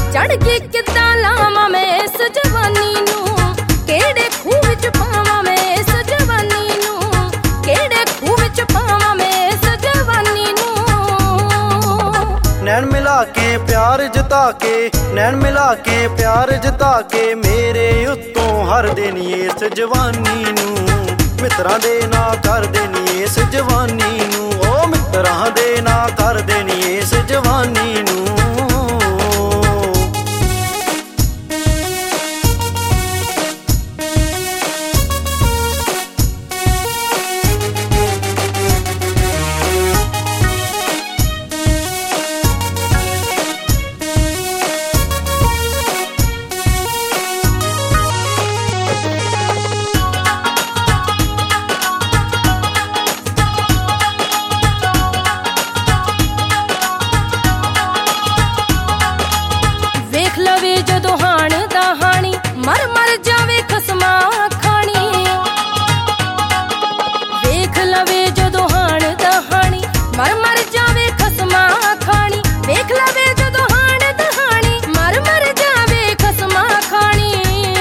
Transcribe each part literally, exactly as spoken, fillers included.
चढ़ के किद्दां लावां मैं इस जवानी नूं, केड़े खूह विच पावां मैं इस जवानी नूं, केड़े खूह विच पावां मैं इस जवानी नूं। नैन मिला के प्यार जता के, नैन मिला के प्यार जता के, मेरे उत्तों हर दिन इस जवानी नूं, मित्रां दे ना कर देनी इस जवानी नूं, ओ मित्रां दे ना कर देनी इस जवानी नूं। लवे जदों हाण दा हाणी, मर मर जावे खसमा खाणी। वेख लवे जदों हाण दा हाणी, मर मर जावे खसमा खाणी। वेख लवे जदों हाण दा हाणी, मर मर जावे खसमा खाणी।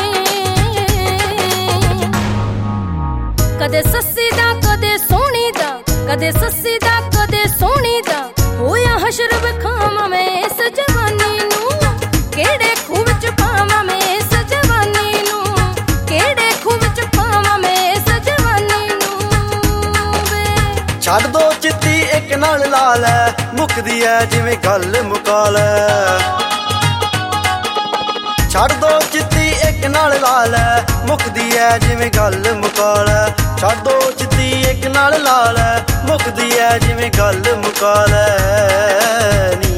कदे सस्सी दा कदे सोहणी दा, कदे सस्सी दा कदे सोहणी दा, होया हशर विखावां मैं इस जवानी नूं, केड़े खूह विच पावां मैं इस जवानी नूं, केड़े खूह विच पावां मैं इस जवानी नूं वे। छड्ड दो चित्ती इक नाल ला लै, मुकदी ऐ जिवें गल मुका लै। छड्ड दो चित्ती इक नाल ला लै, मुकदी ऐ जिवें गल मुका लै। छड्ड दो चित्ती इक नाल ला लै, मुकदी ऐ जिवें गल मुका लै नी।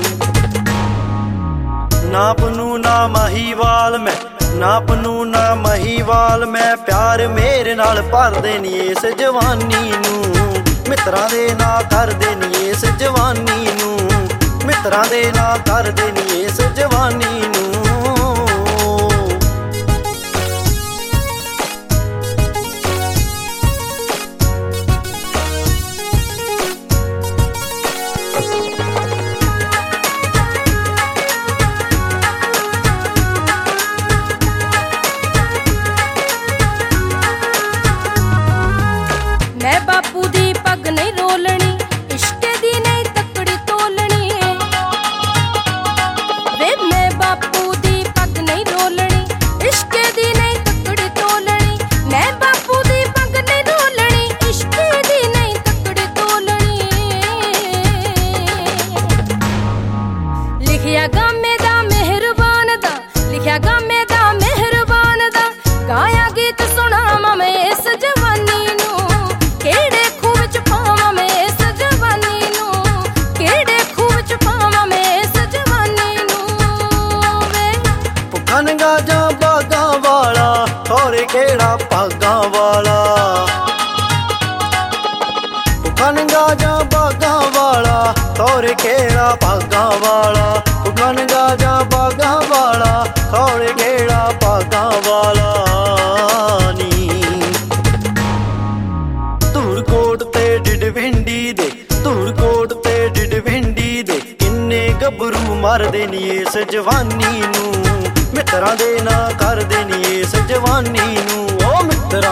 ना पनू ना महीवाल मैं, ना पनू ना महीवाल मैं, प्यार मेरे नाल भर देनी इस जवानी नूं, मित्रां दे ना कर देनी इस जवानी नूं, मित्रां दे ना कर देनी इस जवानी नूं। मैं बापू दी पग नहीं रोलनी, इश्के दी नहीं तकड़ी तोलनी। वे मैं बापू दी पग नहीं रोलनी, इश्के दी नहीं तकड़ी तोलनी। मैं बापू दी पग नहीं रोलनी, इश्के दी नहीं तकड़ी तोलनी। लिखिया गामे दा मेहरबान दा, लिखिया गामे दा मेहरबान दा, गाया गीत सुनावां मैं इस जवानी नूं, केड़े खूह विच पावां मैं इस जवानी नूं, केड़े खूह विच पावां मैं इस जवानी नूं वे। भुक्खा नंगा जां बागां वाला, खौरे केड़ा भागां वाला। भुक्खा नंगा जां बागां वाला, खौरे केड़ा भागां वाला। भुक्खा नंगा जां बागां वाला, खौरे केड़ा भागां वाला नी। धूड़कोट ते डिडविंडी दे, धूड़कोट ते डिडविंडी दे, किन्ने गभरू मर देनी इस जवानी नूं, मित्रां दे ना कर देनी इस जवानी नूं, ओ मित्रां